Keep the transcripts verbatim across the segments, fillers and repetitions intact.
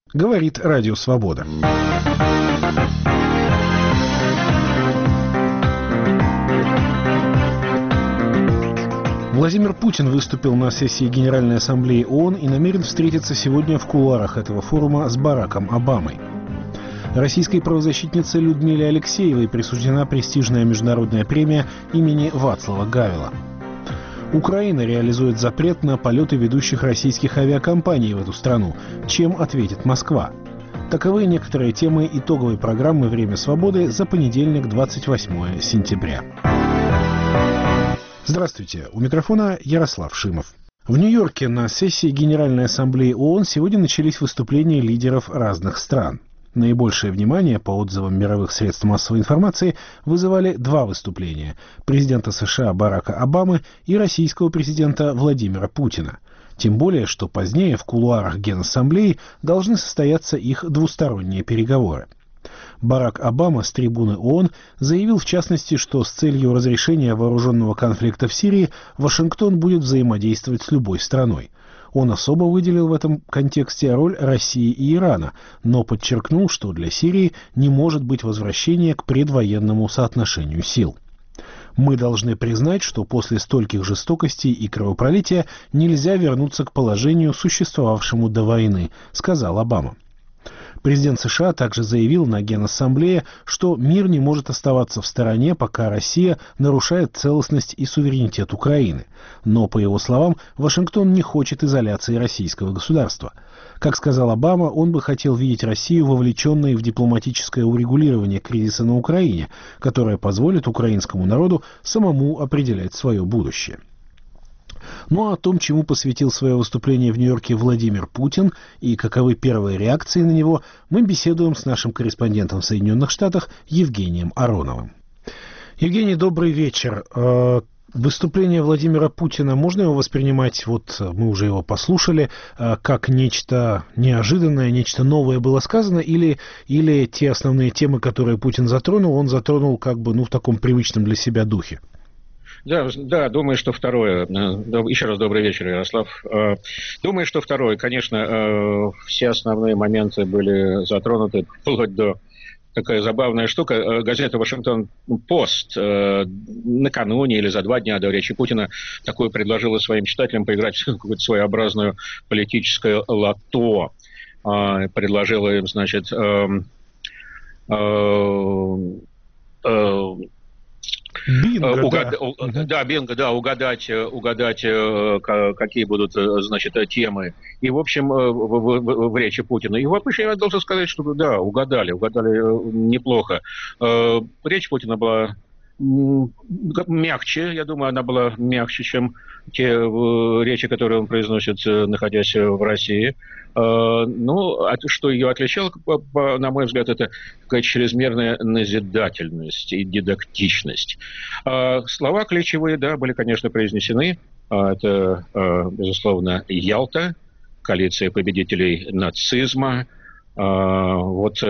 Говорит Радио Свобода. Владимир Путин выступил на сессии Генеральной Ассамблеи ООН и намерен встретиться сегодня в кулуарах этого форума с Бараком Обамой. Российской правозащитнице Людмиле Алексеевой присуждена престижная международная премия имени Вацлава Гавела. Украина реализует запрет на полеты ведущих российских авиакомпаний в эту страну. Чем ответит Москва? Таковы некоторые темы итоговой программы «Время свободы» за понедельник, двадцать восьмое сентября. Здравствуйте. У микрофона Ярослав Шимов. В Нью-Йорке на сессии Генеральной Ассамблеи ООН сегодня начались выступления лидеров разных стран. Наибольшее внимание, по отзывам мировых средств массовой информации, вызывали два выступления – президента США Барака Обамы и российского президента Владимира Путина. Тем более, что позднее в кулуарах Генассамблеи должны состояться их двусторонние переговоры. Барак Обама с трибуны ООН заявил, в частности, что с целью разрешения вооруженного конфликта в Сирии Вашингтон будет взаимодействовать с любой страной. Он особо выделил в этом контексте роль России и Ирана, но подчеркнул, что для Сирии не может быть возвращения к предвоенному соотношению сил. «Мы должны признать, что после стольких жестокостей и кровопролития нельзя вернуться к положению, существовавшему до войны», — сказал Обама. Президент США также заявил на Генассамблее, что мир не может оставаться в стороне, пока Россия нарушает целостность и суверенитет Украины. Но, по его словам, Вашингтон не хочет изоляции российского государства. Как сказал Обама, он бы хотел видеть Россию вовлеченной в дипломатическое урегулирование кризиса на Украине, которое позволит украинскому народу самому определять свое будущее. Ну а о том, чему посвятил свое выступление в Нью-Йорке Владимир Путин и каковы первые реакции на него, мы беседуем с нашим корреспондентом в Соединенных Штатах Евгением Ароновым. Евгений, добрый вечер. Выступление Владимира Путина, можно его воспринимать, вот мы уже его послушали, как нечто неожиданное, нечто новое было сказано, или, или те основные темы, которые Путин затронул, он затронул как бы ну, в таком привычном для себя духе? Да, да, думаю, что второе. Еще раз добрый вечер, Ярослав. Думаю, что второе. Конечно, все основные моменты были затронуты, вплоть до такая забавная штука. Газета «Вашингтон-Пост» накануне или за два дня до речи Путина такое предложила своим читателям поиграть в какую-то своеобразную политическое лото. Предложила им, значит, Бинго, Угад... да. да, бинго, да, угадать, угадать, какие будут, значит, темы. И, в общем, в, в, в речи Путина. И вообще я должен сказать, что да, угадали, угадали неплохо. Речь Путина была мягче, я думаю, она была мягче, чем те речи, которые он произносит, находясь в России. Ну, что ее отличало, на мой взгляд, это какая-то чрезмерная назидательность и дидактичность. Слова ключевые, да, были, конечно, произнесены. Это, безусловно, Ялта, коалиция победителей нацизма. Вот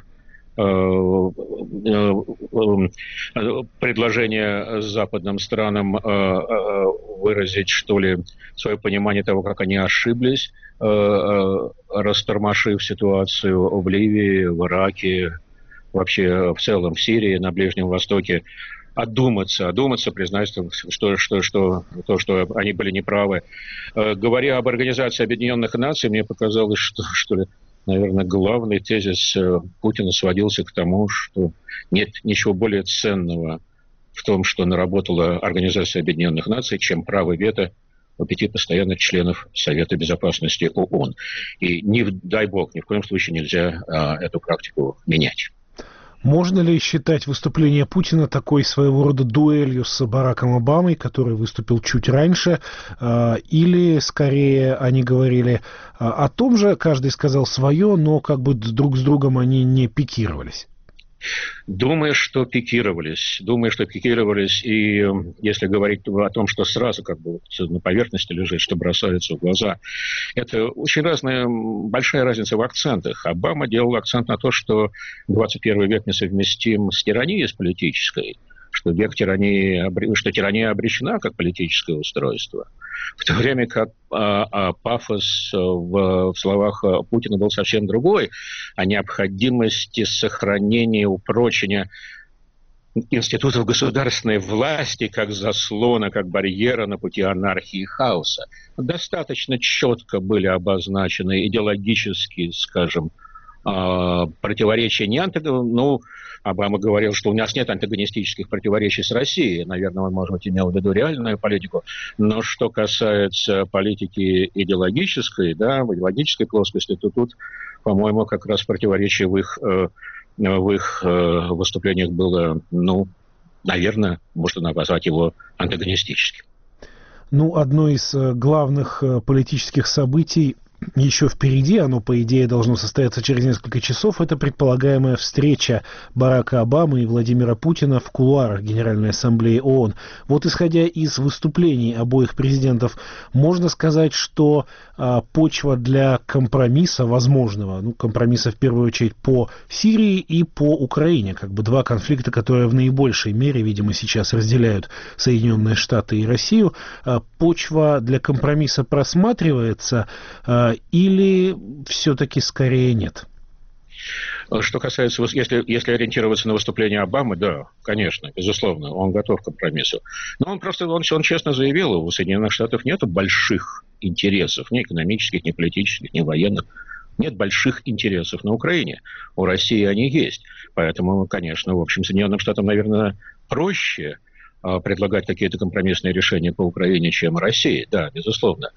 предложение западным странам выразить, что ли, свое понимание того, как они ошиблись, растормошив ситуацию в Ливии, в Ираке, вообще в целом в Сирии, на Ближнем Востоке. Одуматься, одуматься, признать, что, что, что, то, что они были неправы. Говоря об Организации Объединенных Наций, мне показалось, что, что ли, наверное, главный тезис Путина сводился к тому, что нет ничего более ценного в том, что наработала Организация Объединенных Наций, чем право вето у пяти постоянных членов Совета Безопасности ООН. И, не, дай бог, ни в коем случае нельзя а, эту практику менять. Можно ли считать выступление Путина такой своего рода дуэлью с Бараком Обамой, который выступил чуть раньше, или скорее они говорили о том же, каждый сказал свое, но как бы друг с другом они не пикировались? Думаю, что пикировались. Думаю, что пикировались. И если говорить о том, что сразу как бы на поверхности лежит, что бросается в глаза, это очень разная, большая разница в акцентах. Обама делал акцент на то, что двадцать первый век несовместим с тиранией, с политической, что век тирании, что тирания обречена как политическое устройство. В то время как а пафос в, в словах Путина был совсем другой, о необходимости сохранения, упрочения институтов государственной власти как заслона, как барьера на пути анархии и хаоса. Достаточно четко были обозначены идеологические, скажем, противоречия. Не антаг... Ну, Обама говорил, что у нас нет антагонистических противоречий с Россией. Наверное, он, может быть, имел в виду реальную политику. Но что касается политики идеологической, да, в идеологической плоскости, то тут, по-моему, как раз противоречие в их, в их выступлениях было, ну, наверное, можно назвать его антагонистическим. Ну, одно из главных политических событий еще впереди, оно, по идее, должно состояться через несколько часов, это предполагаемая встреча Барака Обамы и Владимира Путина в кулуарах Генеральной Ассамблеи ООН. Вот исходя из выступлений обоих президентов, можно сказать, что а, почва для компромисса возможного, ну, компромисса в первую очередь по Сирии и по Украине, как бы два конфликта, которые в наибольшей мере, видимо, сейчас разделяют Соединенные Штаты и Россию, а, почва для компромисса просматривается, а, или все-таки скорее нет? Что касается, если, если ориентироваться на выступление Обамы, да, конечно, безусловно, он готов к компромиссу. Но он просто, он, он честно заявил, у Соединенных Штатов нет больших интересов, ни экономических, ни политических, ни военных. Нет больших интересов на Украине. У России они есть. Поэтому, конечно, в общем, Соединенным Штатам, наверное, проще предлагать какие-то компромиссные решения по Украине, чем России. Да, безусловно.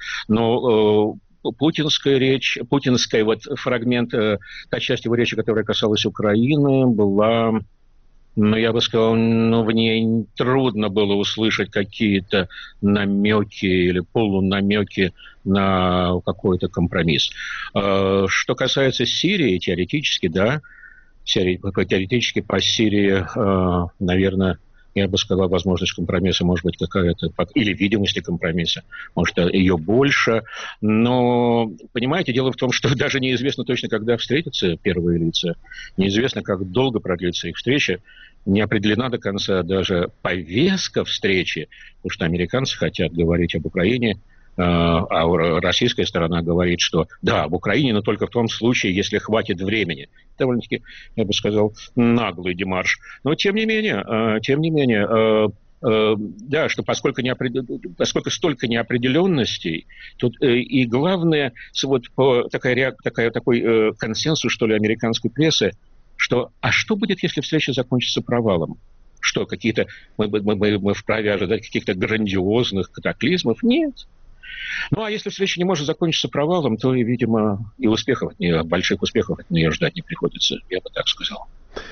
Но путинская речь, путинская вот фрагмент, та часть его речи, которая касалась Украины, была, ну, я бы сказал, ну, в ней трудно было услышать какие-то намеки или полунамеки на какой-то компромисс. Что касается Сирии, теоретически, да, теоретически по Сирии, наверное, я бы сказал, возможность компромисса может быть какая-то, или видимости компромисса, может, ее больше. Но, понимаете, дело в том, что даже неизвестно точно, когда встретятся первые лица, неизвестно, как долго продлится их встреча, не определена до конца даже повестка встречи, потому что американцы хотят говорить об Украине, а российская сторона говорит, что да, в Украине, но только в том случае, если хватит времени. Довольно-таки, я бы сказал, наглый демарш. Но тем не менее, тем не менее, да, что поскольку, неопред... поскольку столько неопределенностей, тут и главное, вот такая, такая, такой консенсус, что ли, американской прессы, что а что будет, если встреча закончится провалом? Что, какие-то мы, мы, мы вправе ожидать каких-то грандиозных катаклизмов? Нет. Ну, а если встреча не может закончиться провалом, то, видимо, и успехов от нее, больших успехов от нее ждать не приходится, я бы так сказал.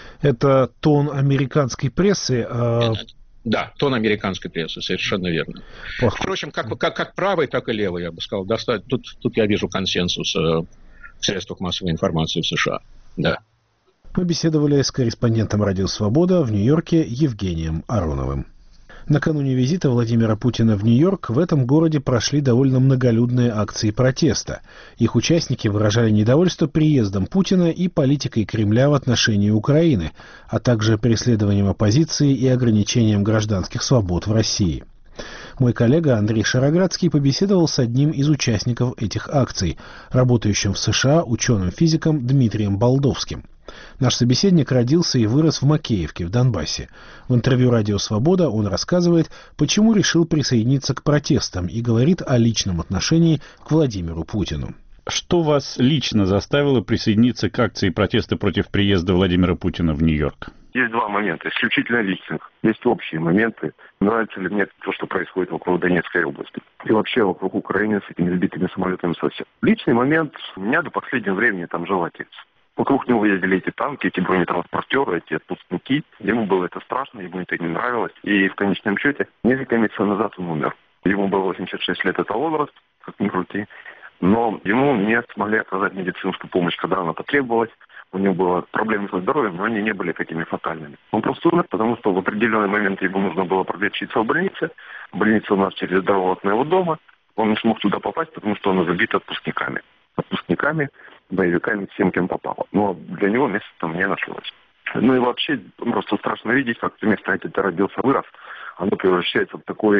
Это тон американской прессы? А... Да, тон американской прессы, совершенно верно. Плохо. Впрочем, как, как, как правый, так и левый, я бы сказал. Доста... Тут, тут я вижу консенсус в средствах массовой информации в США. Да. Мы беседовали с корреспондентом «Радио Свобода» в Нью-Йорке Евгением Ароновым. Накануне визита Владимира Путина в Нью-Йорк в этом городе прошли довольно многолюдные акции протеста. Их участники выражали недовольство приездом Путина и политикой Кремля в отношении Украины, а также преследованием оппозиции и ограничением гражданских свобод в России. Мой коллега Андрей Шароградский побеседовал с одним из участников этих акций, работающим в США ученым-физиком Дмитрием Болдовским. Наш собеседник родился и вырос в Макеевке, в Донбассе. В интервью «Радио Свобода» он рассказывает, почему решил присоединиться к протестам и говорит о личном отношении к Владимиру Путину. Что вас лично заставило присоединиться к акции протеста против приезда Владимира Путина в Нью-Йорк? Есть два момента, исключительно личных. Есть общие моменты. Нравится ли мне то, что происходит вокруг Донецкой области. И вообще вокруг Украины с этими сбитыми самолетами совсем. Личный момент. Меня до последнего времени там жил отец. Вокруг него ездили эти танки, эти бронетранспортеры, эти отпускники. Ему было это страшно, ему это не нравилось. И в конечном счете, несколько месяцев назад он умер. Ему было восемьдесят шесть лет, это возраст, как ни крути. Но ему не смогли оказать медицинскую помощь, когда она потребовалась. У него были проблемы со здоровьем, но они не были такими фатальными. Он просто умер, потому что в определенный момент ему нужно было пролечиться в больнице. Больница у нас через дорогу от моего дома. Он не смог туда попасть, потому что он забит отпускниками. Отпускниками, боевиками, всем, кем попало. Но для него места там не нашлось. Ну и вообще, просто страшно видеть, как место, где ты родился, вырос, оно превращается в такой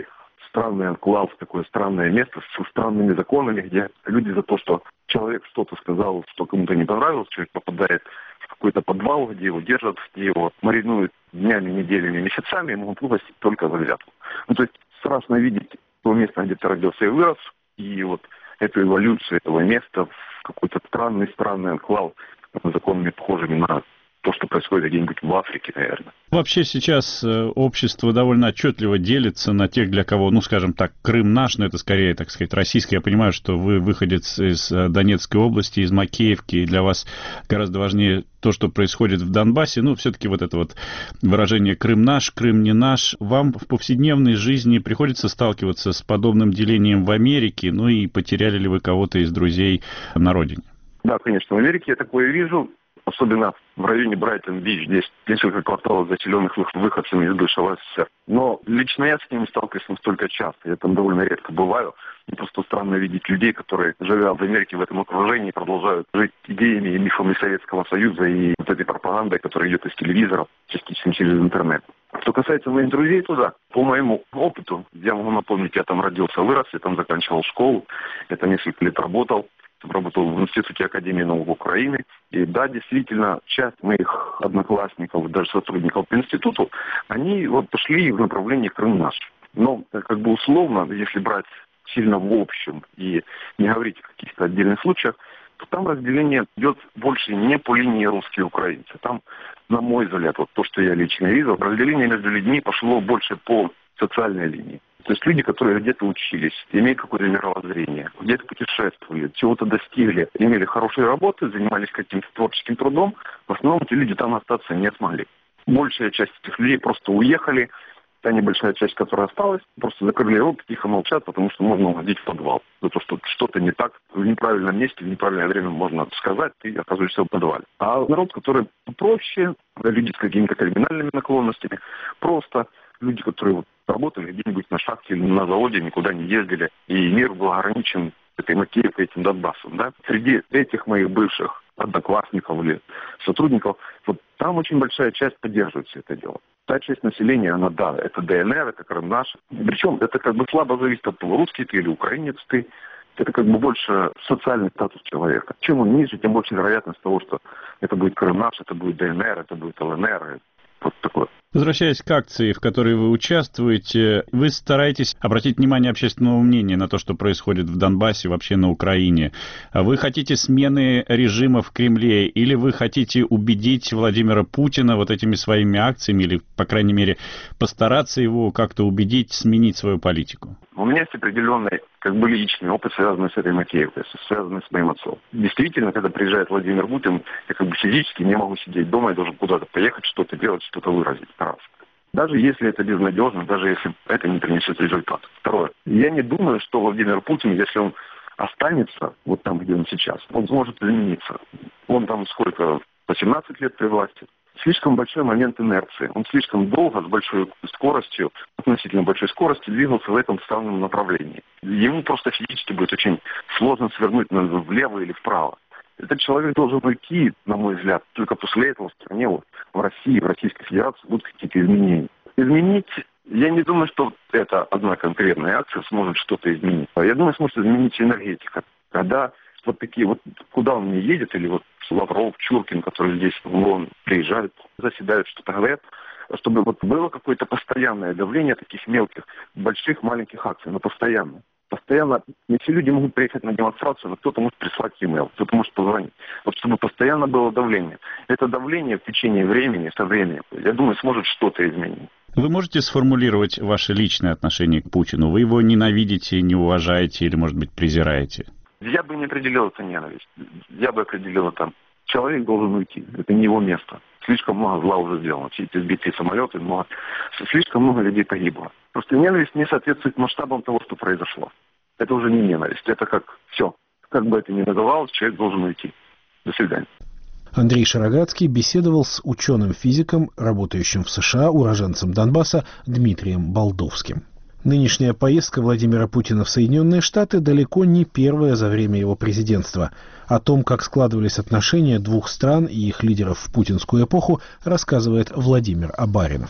странный анклав, такое странное место со странными законами, где люди за то, что человек что-то сказал, что кому-то не понравилось, человек попадает в какой-то подвал, где его держат, где его маринуют днями, неделями, месяцами, ему могут выпустить только за взятку. Ну, то есть страшно видеть то место, где ты родился и вырос, и вот эту эволюцию этого места в какой-то странный-странный анклав, законами похожими на то, что происходит где-нибудь в Африке, наверное. Вообще сейчас общество довольно отчетливо делится на тех, для кого, ну, скажем так, Крым наш, но это скорее, так сказать, российский. Я понимаю, что вы выходец из Донецкой области, из Макеевки, и для вас гораздо важнее то, что происходит в Донбассе. Ну, все-таки вот это вот выражение «Крым наш», «Крым не наш». Вам в повседневной жизни приходится сталкиваться с подобным делением в Америке? Ну и потеряли ли вы кого-то из друзей на родине? Да, конечно, в Америке я такое вижу. Особенно в районе Брайтон-Бич, здесь несколько кварталов заселенных выходцами из бывшего СССР. Но лично я с ними сталкиваюсь настолько часто, я там довольно редко бываю. Мне просто странно видеть людей, которые, живя в Америке в этом окружении, продолжают жить идеями и мифами Советского Союза и вот этой пропагандой, которая идет из телевизоров, частично через интернет. Что касается моих друзей туда, по моему опыту, я могу напомнить, я там родился, вырос, я там заканчивал школу, я там несколько лет работал. Работал в Институте Академии наук Украины. И да, действительно, часть моих одноклассников, даже сотрудников по институту, они вот пошли в направлении Крым наш. Но как бы условно, если брать сильно в общем и не говорить о каких-то отдельных случаях, то там разделение идет больше не по линии русские и украинцы. Там, на мой взгляд, вот то, что я лично видел, разделение между людьми пошло больше по социальной линии. То есть люди, которые где-то учились, имеют какое-то мировоззрение, где-то путешествовали, чего-то достигли, имели хорошие работы, занимались каким-то творческим трудом, в основном эти люди там остаться не смогли. Большая часть этих людей просто уехали, та небольшая часть, которая осталась, просто закрыли рот, тихо молчат, потому что можно угодить в подвал. За то, что что-то не так, в неправильном месте, в неправильное время можно сказать, ты оказываешься в подвале. А народ, который попроще, люди с какими-то криминальными наклонностями, просто люди, которые вот работали где-нибудь на шахте или на заводе, никуда не ездили, и мир был ограничен этой Макеевкой, этим Донбассом. Да? Среди этих моих бывших одноклассников или сотрудников, вот там очень большая часть поддерживает все это дело. Та часть населения, она, да, это ДНР, это Крым наш. Причем это как бы слабо зависит от того, русский ты или украинец ты. Это как бы больше социальный статус человека. Чем он ниже, тем больше вероятность того, что это будет Крым наш, это будет ДНР, это будет ЛНР. Вот такое. Возвращаясь к акции, в которой вы участвуете, вы стараетесь обратить внимание общественного мнения на то, что происходит в Донбассе, вообще на Украине. Вы хотите смены режима в Кремле, или вы хотите убедить Владимира Путина вот этими своими акциями, или, по крайней мере, постараться его как-то убедить сменить свою политику? У меня есть определенный, как бы, личный опыт, связанный с этой Макеевкой, связанный с моим отцом. Действительно, когда приезжает Владимир Путин, я как бы физически не могу сидеть дома, я должен куда-то поехать, что-то делать, что-то выразить. Раз. Даже если это безнадежно, даже если это не принесет результат. Второе. Я не думаю, что Владимир Путин, если он останется вот там, где он сейчас, он сможет измениться. Он там сколько, восемнадцать лет при власти. Слишком большой момент инерции. Он слишком долго, с большой скоростью, относительно большой скоростью, двигался в этом странном направлении. Ему просто физически будет очень сложно свернуть влево или вправо. Этот человек должен уйти, на мой взгляд, только после этого в стране, вот, в России, в Российской Федерации будут какие-то изменения. Изменить, я не думаю, что эта одна конкретная акция сможет что-то изменить. Я думаю, сможет изменить энергетика. Когда вот такие вот, куда он не едет, или вот Лавров, Чуркин, которые здесь вон приезжают, заседают, что-то говорят, чтобы вот было какое-то постоянное давление таких мелких, больших, маленьких акций, но постоянно. Постоянно, не все люди могут приехать на демонстрацию, но кто-то может прислать e-mail, кто-то может позвонить. Вот чтобы постоянно было давление. Это давление в течение времени, со временем, я думаю, сможет что-то изменить. Вы можете сформулировать ваше личное отношение к Путину? Вы его ненавидите, не уважаете или, может быть, презираете? Я бы не определил это ненависть. Я бы определил это. Человек должен уйти. Это не его место. Слишком много зла уже сделано. Все эти сбитые самолеты, много... слишком много людей погибло. Просто ненависть не соответствует масштабам того, что произошло. Это уже не ненависть. Это как все. Как бы это ни называлось, человек должен уйти. До свидания. Андрей Шароградский беседовал с ученым-физиком, работающим в США, уроженцем Донбасса Дмитрием Болдовским. Нынешняя поездка Владимира Путина в Соединенные Штаты далеко не первая за время его президентства. О том, как складывались отношения двух стран и их лидеров в путинскую эпоху, рассказывает Владимир Абаринов.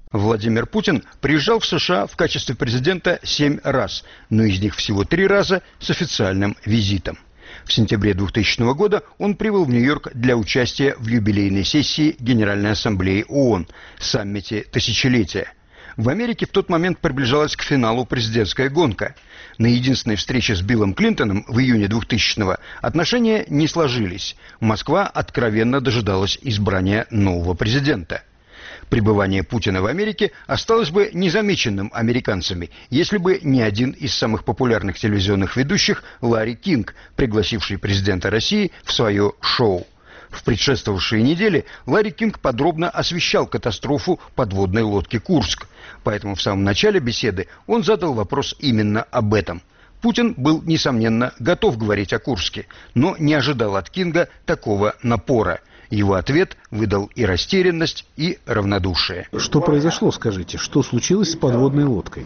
Владимир Путин приезжал в США в качестве президента семь раз, но из них всего три раза с официальным визитом. В сентябре двухтысячного года он прибыл в Нью-Йорк для участия в юбилейной сессии Генеральной Ассамблеи ООН, саммите тысячелетия. В Америке в тот момент приближалась к финалу президентская гонка. На единственной встрече с Биллом Клинтоном в июне двухтысячного отношения не сложились. Москва откровенно дожидалась избрания нового президента. Пребывание Путина в Америке осталось бы незамеченным американцами, если бы не один из самых популярных телевизионных ведущих Ларри Кинг, пригласивший президента России в свое шоу. В предшествовавшие недели Ларри Кинг подробно освещал катастрофу подводной лодки «Курск». Поэтому в самом начале беседы он задал вопрос именно об этом. Путин был, несомненно, готов говорить о Курске, но не ожидал от Кинга такого напора. Его ответ выдал и растерянность, и равнодушие. Что произошло, скажите? Что случилось с подводной лодкой?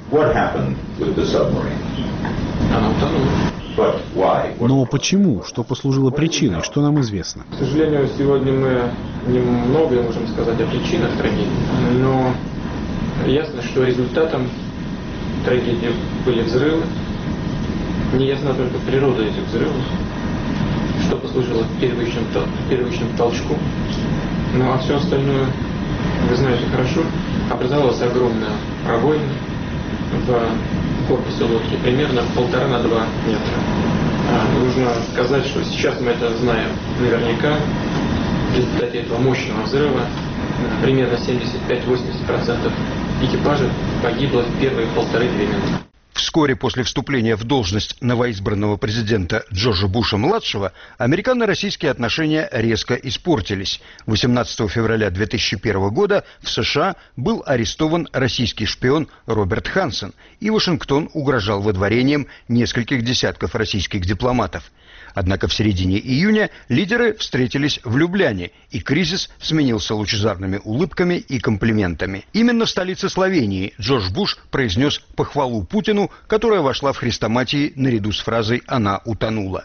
Но почему? Что послужило причиной? Что нам известно? К сожалению, сегодня мы немного можем сказать о причинах трагедии, но ясно, что результатом трагедии были взрывы. Неясна только природа этих взрывов, что послужило первичным, первичным толчку. Ну а все остальное, вы знаете хорошо, образовалась огромная пробоина в корпусе лодки, примерно полтора на два метра. А, нужно сказать, что сейчас мы это знаем наверняка. В результате этого мощного взрыва примерно семьдесят пять - восемьдесят процентов экипажа погибло в первые полторы-две минуты. Вскоре после вступления в должность новоизбранного президента Джорджа Буша-младшего американо-российские отношения резко испортились. восемнадцатого февраля две тысячи первого года в США был арестован российский шпион Роберт Хансен, и Вашингтон угрожал выдворением нескольких десятков российских дипломатов. Однако в середине июня лидеры встретились в Любляне, и кризис сменился лучезарными улыбками и комплиментами. Именно в столице Словении Джордж Буш произнес похвалу Путину, которая вошла в хрестоматии наряду с фразой «она утонула».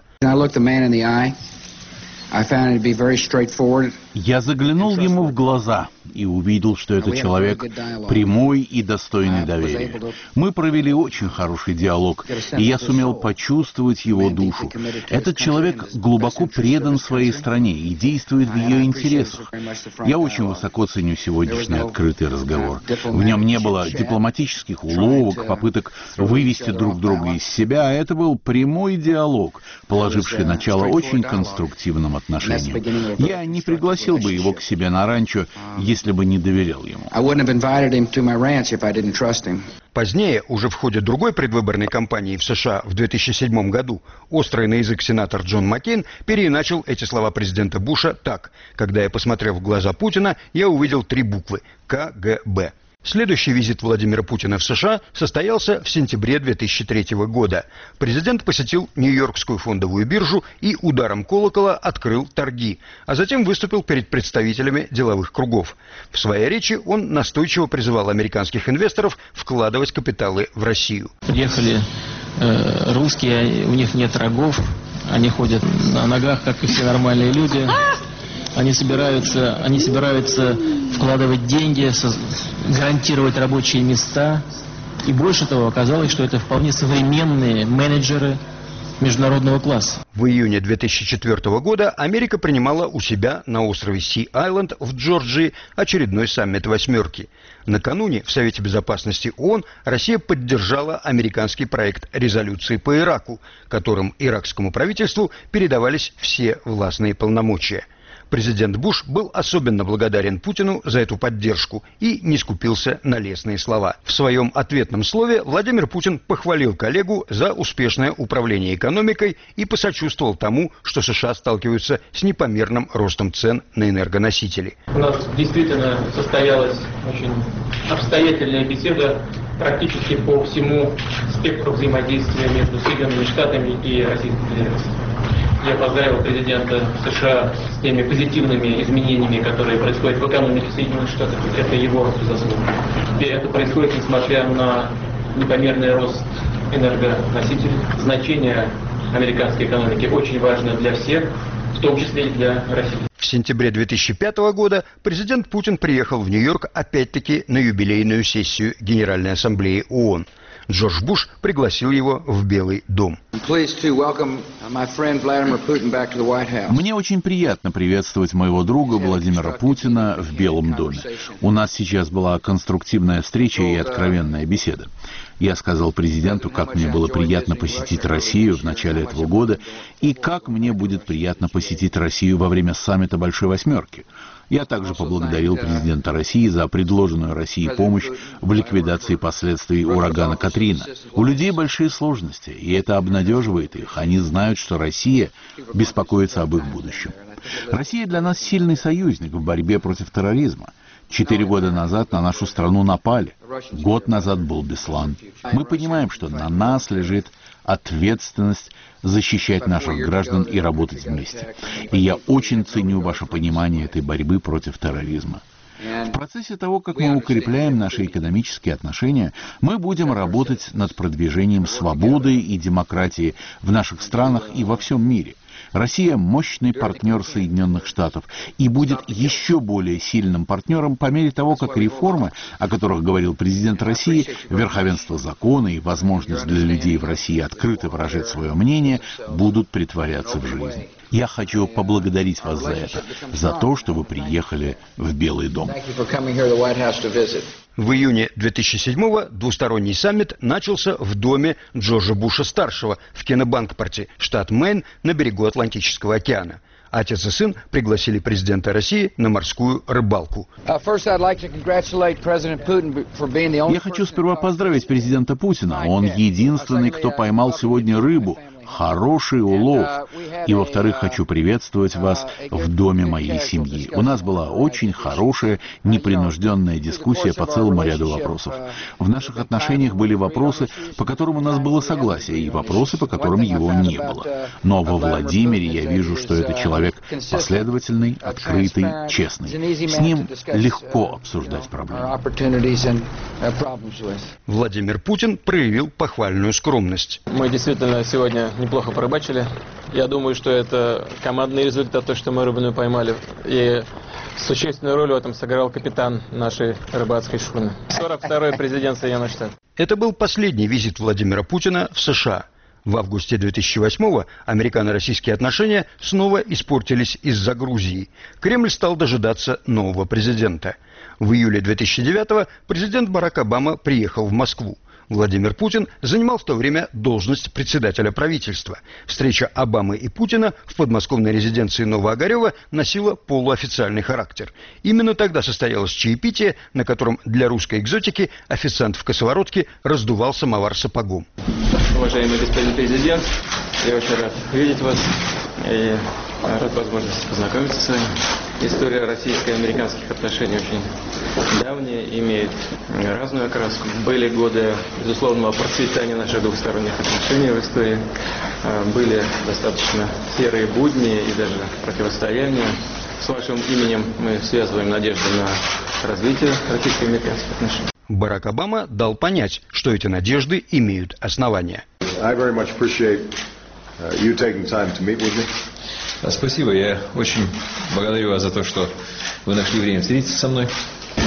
Я заглянул ему в глаза и увидел, что это человек прямой и достойный доверия. Мы провели очень хороший диалог, и я сумел почувствовать его душу. Этот человек глубоко предан своей стране и действует в ее интересах. Я очень высоко ценю сегодняшний открытый разговор. В нем не было дипломатических уловок, попыток вывести друг друга из себя. Это был прямой диалог, положивший начало очень конструктивным отношениям. Я не пригласил бы его к себе на ранчо, если бы не доверял ему. Позднее, уже в ходе другой предвыборной кампании в США в две тысячи седьмом году, острый на язык сенатор Джон Маккейн переиначил эти слова президента Буша так: «Когда я посмотрел в глаза Путина, я увидел три буквы – Ка Гэ Бэ». Следующий визит Владимира Путина в США состоялся в сентябре две тысячи третьего года. Президент посетил Нью-Йоркскую фондовую биржу и ударом колокола открыл торги, а затем выступил перед представителями деловых кругов. В своей речи он настойчиво призывал американских инвесторов вкладывать капиталы в Россию. Приехали э, русские, у них нет рогов, они ходят на ногах, как и все нормальные люди. Они собираются, они собираются вкладывать деньги, гарантировать рабочие места. И больше того, оказалось, что это вполне современные менеджеры международного класса. В июне две тысячи четвёртого года Америка принимала у себя на острове Си-Айленд в Джорджии очередной саммит «восьмерки». Накануне в Совете Безопасности ООН Россия поддержала американский проект резолюции по Ираку, которым иракскому правительству передавались все властные полномочия. Президент Буш был особенно благодарен Путину за эту поддержку и не скупился на лестные слова. В своем ответном слове Владимир Путин похвалил коллегу за успешное управление экономикой и посочувствовал тому, что США сталкиваются с непомерным ростом цен на энергоносители. У нас действительно состоялась очень обстоятельная беседа практически по всему спектру взаимодействия между Соединенными Штатами и Российской Федерацией. Я поздравил президента США с теми позитивными изменениями, которые происходят в экономике Соединенных Штатов. Это его заслуга. И это происходит несмотря на непомерный рост энергоносителей. Значение американской экономики очень важно для всех, в том числе и для России. В В сентябре две тысячи пятого года президент Путин приехал в Нью-Йорк опять-таки на юбилейную сессию Генеральной Ассамблеи ООН. Джордж Буш пригласил его в Белый дом. Мне очень приятно приветствовать моего друга Владимира Путина в Белом доме. У нас сейчас была конструктивная встреча и откровенная беседа. Я сказал президенту, как мне было приятно посетить Россию в начале этого года и как мне будет приятно посетить Россию во время саммита Большой Восьмерки. Я также поблагодарил президента России за предложенную России помощь в ликвидации последствий урагана Катрина. У людей большие сложности, и это обнадеживает их. Они знают, что Россия беспокоится об их будущем. Россия для нас сильный союзник в борьбе против терроризма. Четыре года назад на нашу страну напали. Год назад был Беслан. Мы понимаем, что на нас лежит ответственность защищать наших граждан и работать вместе. И я очень ценю ваше понимание этой борьбы против терроризма. В процессе того, как мы укрепляем наши экономические отношения, мы будем работать над продвижением свободы и демократии в наших странах и во всем мире. Россия – мощный партнер Соединенных Штатов и будет еще более сильным партнером по мере того, как реформы, о которых говорил президент России, верховенство закона и возможность для людей в России открыто выражать свое мнение, будут претворяться в жизнь. Я хочу поблагодарить вас за это, за то, что вы приехали в Белый дом. В июне две тысячи седьмого двусторонний саммит начался в доме Джорджа Буша-старшего в Кеннебанкпорте, штат Мэйн, на берегу Атлантического океана. Отец и сын пригласили президента России на морскую рыбалку. Я хочу сперва поздравить президента Путина. Он единственный, кто поймал сегодня рыбу. Хороший улов. И, во-вторых, хочу приветствовать вас в доме моей семьи. У нас была очень хорошая, непринужденная дискуссия по целому ряду вопросов. В наших отношениях были вопросы, по которым у нас было согласие, и вопросы, по которым его не было. Но во Владимире я вижу, что это человек последовательный, открытый, честный. С ним легко обсуждать проблемы. Владимир Путин проявил похвальную скромность. Мы действительно сегодня неплохо порыбачили. Я думаю, что это командный результат, то, что мы рыбную поймали. И существенную роль в этом сыграл капитан нашей рыбацкой шхуны. сорок второй президент Соединенных Штатов. Это был последний визит Владимира Путина в США. В августе две тысячи восьмого американо-российские отношения снова испортились из-за Грузии. Кремль стал дожидаться нового президента. В июле две тысячи девятого президент Барак Обама приехал в Москву. Владимир Путин занимал в то время должность председателя правительства. Встреча Обамы и Путина в подмосковной резиденции Новоогарева носила полуофициальный характер. Именно тогда состоялось чаепитие, на котором для русской экзотики официант в косоворотке раздувал самовар сапогом. Уважаемый господин президент, я очень рад видеть вас и рад возможности познакомиться с вами. История российско-американских отношений очень давняя, имеет разную окраску. Были годы безусловного процветания наших двухсторонних отношений в истории. Были достаточно серые будни и даже противостояния. С вашим именем мы связываем надежду на развитие российско-американских отношений. Барак Обама дал понять, что эти надежды имеют основания. Спасибо, я очень благодарю вас за то, что вы нашли время встретиться со мной.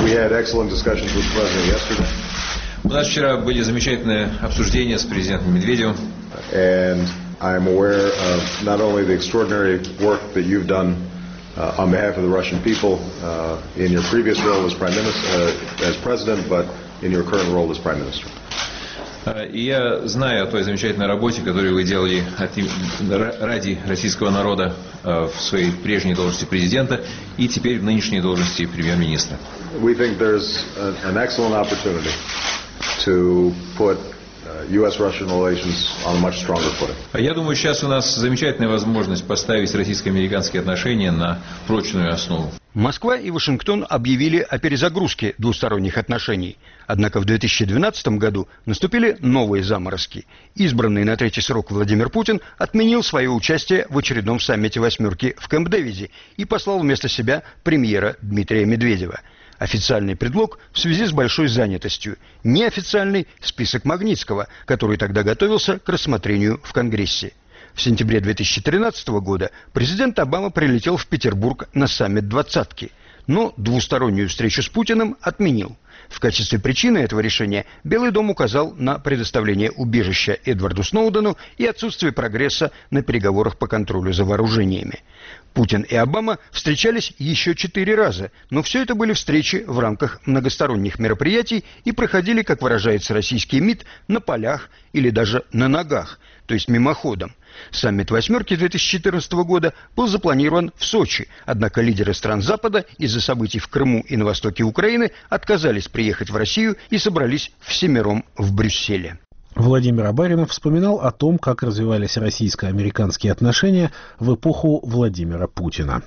У нас вчера были замечательные обсуждения с президентом Медведевым. Uh, on behalf of the Russian people, uh, in your previous role as Prime Minister, uh, as President, but in your current role as Prime Minister. И я знаю о той замечательной работе, которую вы делали ради российского народа в своей прежней должности президента и теперь в нынешней должности премьер-министра. We think there's an excellent opportunity to put ю эс-Russian relations on a much stronger footing. Я думаю, сейчас у нас замечательная возможность поставить российско-американские отношения на прочную основу. Москва и Вашингтон объявили о перезагрузке двусторонних отношений. Однако в две тысячи двенадцатом году наступили новые заморозки. Избранный на третий срок Владимир Путин отменил свое участие в очередном саммите «восьмерки» в Кэмп-Дэвиде и послал вместо себя премьера Дмитрия Медведева. Официальный предлог в связи с большой занятостью. Неофициальный – список Магнитского, который тогда готовился к рассмотрению в Конгрессе. В сентябре две тысячи тринадцатого года президент Обама прилетел в Петербург на саммит «двадцатки», но двустороннюю встречу с Путиным отменил. В качестве причины этого решения Белый дом указал на предоставление убежища Эдварду Сноудену и отсутствие прогресса на переговорах по контролю за вооружениями. Путин и Обама встречались еще четыре раза, но все это были встречи в рамках многосторонних мероприятий и проходили, как выражается российский МИД, на полях или даже на ногах, то есть мимоходом. Саммит «восьмерки» две тысячи четырнадцатого года был запланирован в Сочи, однако лидеры стран Запада из-за событий в Крыму и на востоке Украины отказались приехать в Россию и собрались всемиром в Брюсселе. Владимир Абаринов вспоминал о том, как развивались российско-американские отношения в эпоху Владимира Путина.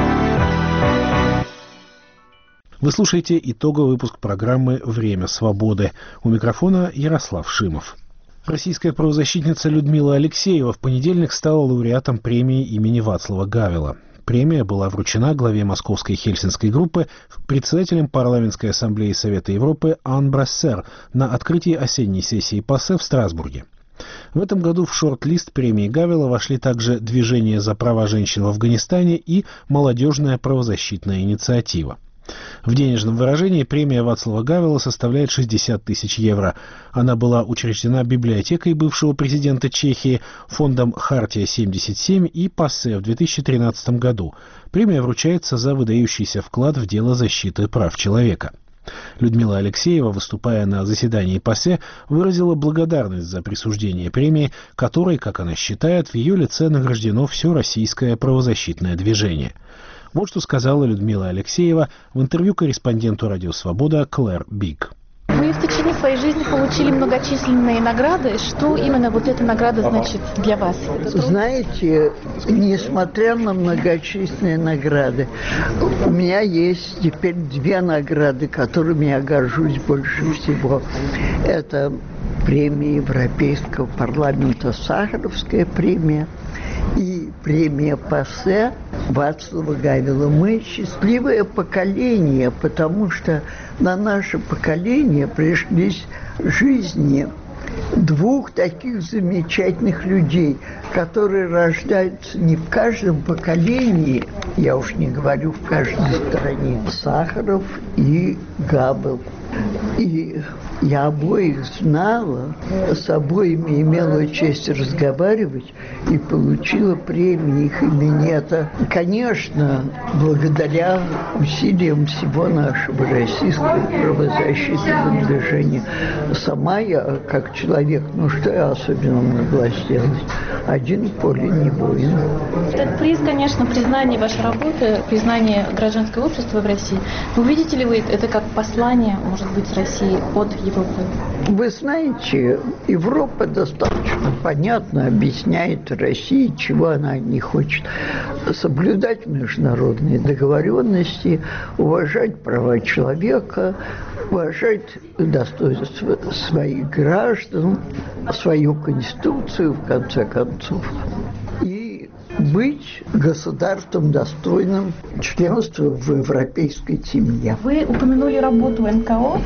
Вы слушаете итоговый выпуск программы «Время свободы». У микрофона Ярослав Шимов. Российская правозащитница Людмила Алексеева в понедельник стала лауреатом премии имени Вацлава Гавела. Премия была вручена главе Московской Хельсинской группы, председателем Парламентской ассамблеи Совета Европы Ан Брассер на открытии осенней сессии ПАСЕ в Страсбурге. В этом году в шорт-лист премии Гавела вошли также «Движение за права женщин в Афганистане» и «Молодежная правозащитная инициатива». В денежном выражении премия Вацлава Гавела составляет шестьдесят тысяч евро. Она была учреждена библиотекой бывшего президента Чехии, фондом «Хартия семьдесят семь» и ПАСЕ в две тысячи тринадцатом году. Премия вручается за выдающийся вклад в дело защиты прав человека. Людмила Алексеева, выступая на заседании ПАСЕ, выразила благодарность за присуждение премии, которой, как она считает, в ее лице награждено все российское правозащитное движение. Вот что сказала Людмила Алексеева в интервью корреспонденту «Радио Свобода» Клэр Биг. Вы в течение своей жизни получили многочисленные награды. Что именно вот эта награда значит для вас? Знаете, несмотря на многочисленные награды, у меня есть теперь две награды, которыми я горжусь больше всего. Это премия Европейского парламента, Сахаровская премия, и премия ПАСЕ Вацлава Гавела. Мы счастливое поколение, потому что на наше поколение пришлись жизни двух таких замечательных людей, которые рождаются не в каждом поколении, я уж не говорю в каждой стране, Сахаров и Гавел. И я обоих знала, с обоими имела честь разговаривать и получила премии их имени. Это, конечно, благодаря усилиям всего нашего российского правозащитного движения. Сама я, как человек, ну что я особенно могла сделать? Один в поле не воин. Этот приз, конечно, признание вашей работы, признание гражданского общества в России. Но видите ли вы это как послание, может быть, с России от Европы? Вы знаете, Европа достаточно понятно объясняет России, чего она не хочет. Соблюдать международные договоренности, уважать права человека, уважать достоинство своих граждан, свою конституцию, в конце концов. И быть государством, достойным членства в европейской семье. Вы упомянули работу эн ка о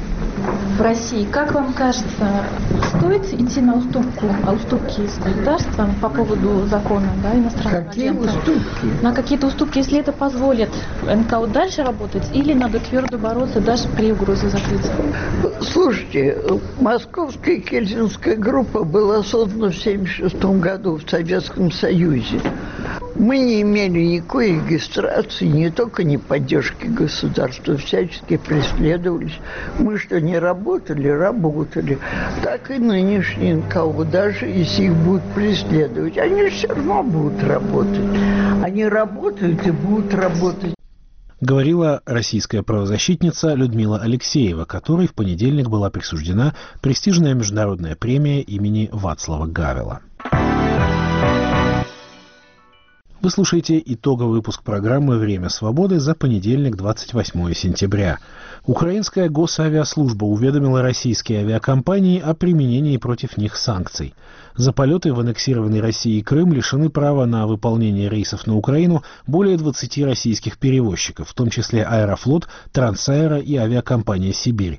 в России. Как вам кажется, стоит идти на уступку, а уступки с государством по поводу закона, да, иностранных Какие агентов? уступки? На какие-то уступки, если это позволит эн ка о дальше работать, или надо твердо бороться даже при угрозе закрытия? Слушайте, Московская Хельсинская группа была создана в семьдесят шестом году в Советском Союзе. Мы не имели никакой регистрации, не только не поддержки государства, всячески преследовались. Мы что, не работали? Работали. Так и нынешние эн ка о, даже если их будут преследовать, они все равно будут работать. Они работают и будут работать. Говорила российская правозащитница Людмила Алексеева, которой в понедельник была присуждена престижная международная премия имени Вацлава Гавела. Вы слушаете итоговый выпуск программы «Время свободы» за понедельник, двадцать восьмое сентября. Украинская госавиаслужба уведомила российские авиакомпании о применении против них санкций. За полеты в аннексированный Россией Крым лишены права на выполнение рейсов на Украину более двадцати российских перевозчиков, в том числе Аэрофлот, Трансаэро и авиакомпания «Сибирь».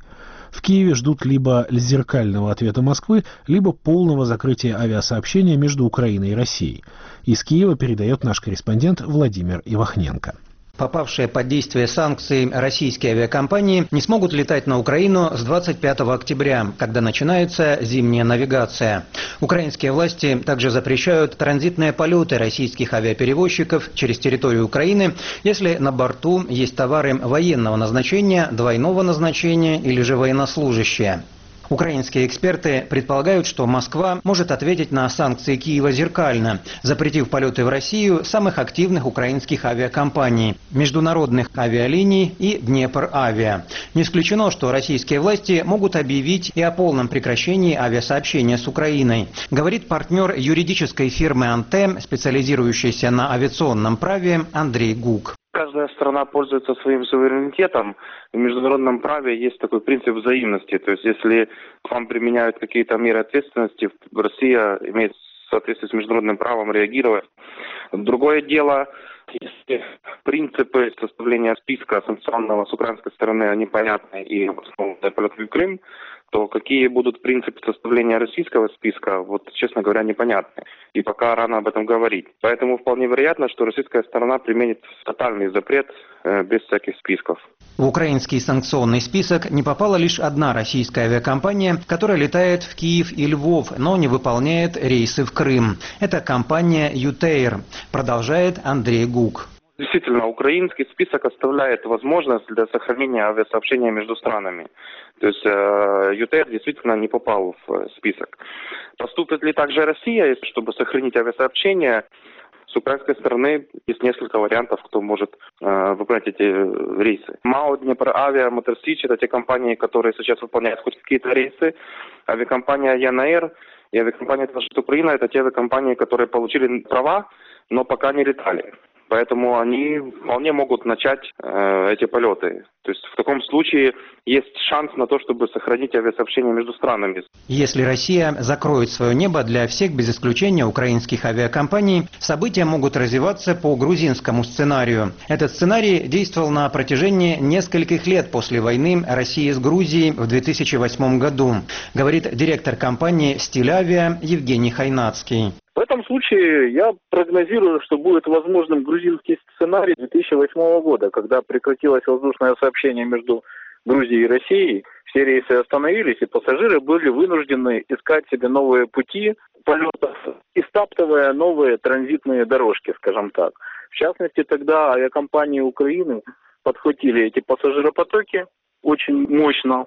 В Киеве ждут либо зеркального ответа Москвы, либо полного закрытия авиасообщения между Украиной и Россией. Из Киева передает наш корреспондент Владимир Ивахненко. Попавшие под действие санкций российские авиакомпании не смогут летать на Украину с двадцать пятого октября, когда начинается зимняя навигация. Украинские власти также запрещают транзитные полеты российских авиаперевозчиков через территорию Украины, если на борту есть товары военного назначения, двойного назначения или же военнослужащие. Украинские эксперты предполагают, что Москва может ответить на санкции Киева зеркально, запретив полеты в Россию самых активных украинских авиакомпаний – международных авиалиний и Днепр-Авиа. Не исключено, что российские власти могут объявить и о полном прекращении авиасообщения с Украиной, говорит партнер юридической фирмы «Антем», специализирующейся на авиационном праве, Андрей Гук. Каждая страна пользуется своим суверенитетом. В международном праве есть такой принцип взаимности. То есть, если к вам применяют какие-то меры ответственности, Россия имеет в соответствии с международным правом реагировать. Другое дело, если принципы составления списка санкционного с украинской стороны, они понятны и обоснованы для полета в Крым, то какие будут принципы составления российского списка, вот, честно говоря, непонятны. И пока рано об этом говорить. Поэтому вполне вероятно, что российская сторона применит тотальный запрет э, без всяких списков. В украинский санкционный список не попала лишь одна российская авиакомпания, которая летает в Киев и Львов, но не выполняет рейсы в Крым. Это компания «Ютейр», продолжает Андрей Гук. Действительно, украинский список оставляет возможность для сохранения авиасообщения между странами. То есть э, ЮТР действительно не попал в список. Поступит ли также Россия, чтобы сохранить авиасообщение? С украинской стороны есть несколько вариантов, кто может э, выполнять эти рейсы. МАО, Днепр-Авиа, Моторсич – это те компании, которые сейчас выполняют хоть какие-то рейсы. Авиакомпания Янаэр и авиакомпания Украина – это те авиакомпании, которые получили права, но пока не летали. Поэтому они вполне могут начать э, эти полеты. То есть в таком случае есть шанс на то, чтобы сохранить авиасообщение между странами. Если Россия закроет свое небо для всех без исключения украинских авиакомпаний, события могут развиваться по грузинскому сценарию. Этот сценарий действовал на протяжении нескольких лет после войны России с Грузией в две тысячи восьмом году, говорит директор компании «Стилавиа» Евгений Хайнацкий. В этом случае я прогнозирую, что будет возможным грузинский сценарий две тысячи восьмого года, когда прекратилось воздушное сообщение между Грузией и Россией. Все рейсы остановились, и пассажиры были вынуждены искать себе новые пути полетов, истаптывая новые транзитные дорожки, скажем так. В частности, тогда авиакомпании Украины подхватили эти пассажиропотоки очень мощно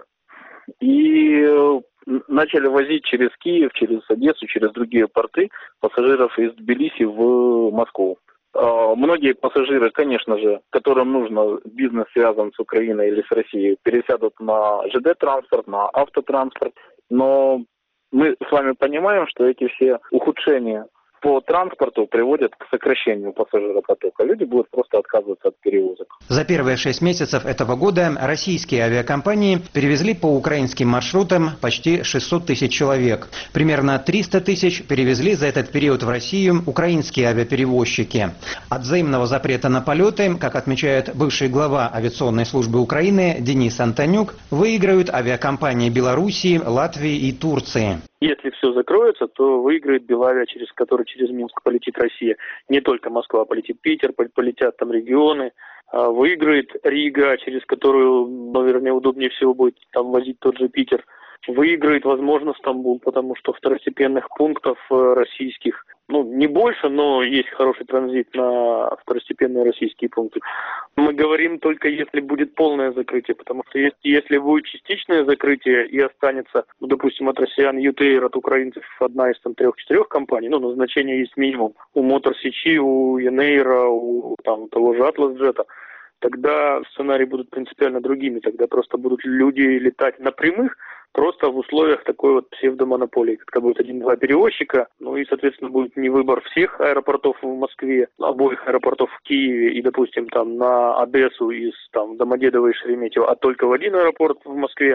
и начали возить через Киев, через Одессу, через другие порты пассажиров из Тбилиси в Москву. Многие пассажиры, конечно же, которым нужно бизнес связан с Украиной или с Россией, пересядут на ЖД-транспорт, на автотранспорт. Но мы с вами понимаем, что эти все ухудшения по транспорту приводят к сокращению пассажиропотока. Люди будут просто отказываться от перевозок. За первые шесть месяцев этого года российские авиакомпании перевезли по украинским маршрутам почти шестьсот тысяч человек. Примерно триста тысяч перевезли за этот период в Россию украинские авиаперевозчики. От взаимного запрета на полеты, как отмечает бывший глава авиационной службы Украины Денис Антонюк, выиграют авиакомпании Белоруссии, Латвии и Турции. Если все закроется, то выиграет Белавиа, через который через Минск полетит Россия. Не только Москва, полетит Питер, полетят там регионы. Выиграет Рига, через которую, наверное, удобнее всего будет там возить тот же Питер. Выиграет, возможно, Стамбул, потому что второстепенных пунктов российских, ну, не больше, но есть хороший транзит на второстепенные российские пункты. Мы говорим только, если будет полное закрытие, потому что если, если будет частичное закрытие и останется, ну, допустим, от россиян ЮТР, от украинцев одна из там трех-четырех компаний, ну, назначение есть минимум у Моторсичи, у Янейра, у там, того же Атлас-Джета, тогда сценарии будут принципиально другими, тогда просто будут люди летать на прямых, просто в условиях такой вот псевдомонополии, когда будет один-два перевозчика, ну и, соответственно, будет не выбор всех аэропортов в Москве, обоих аэропортов в Киеве и, допустим, там на Одессу из там Домодедово и Шереметьево, а только в один аэропорт в Москве,